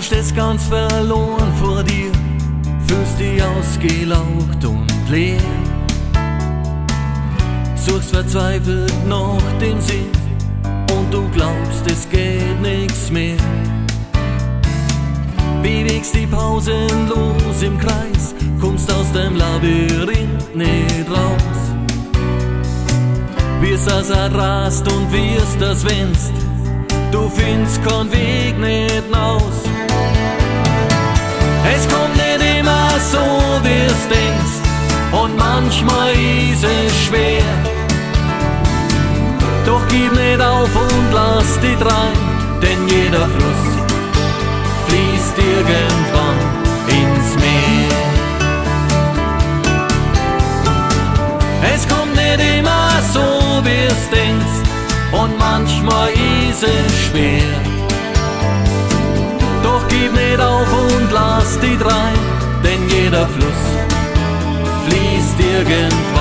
stehst ganz verloren vor dir, fühlst dich ausgelaugt und leer. Suchst verzweifelt nach dem Sinn und du glaubst, es geht nichts mehr. Bewegst die pausenlos im Kreis, kommst aus dem Labyrinth nicht raus. Wirst das rast und wirst das wennst, du findest keinen Weg nicht aus. Es kommt nicht immer so, wie es denkst, und manchmal ist es schwer. Doch gib nicht auf und lass dich rein, denn jeder Fluss fließt irgendwann ins Meer. Es kommt nicht immer so, wie es denkst, und manchmal ist es schwer. Doch gib nicht auf und lass dich rein, denn jeder Fluss fließt irgendwann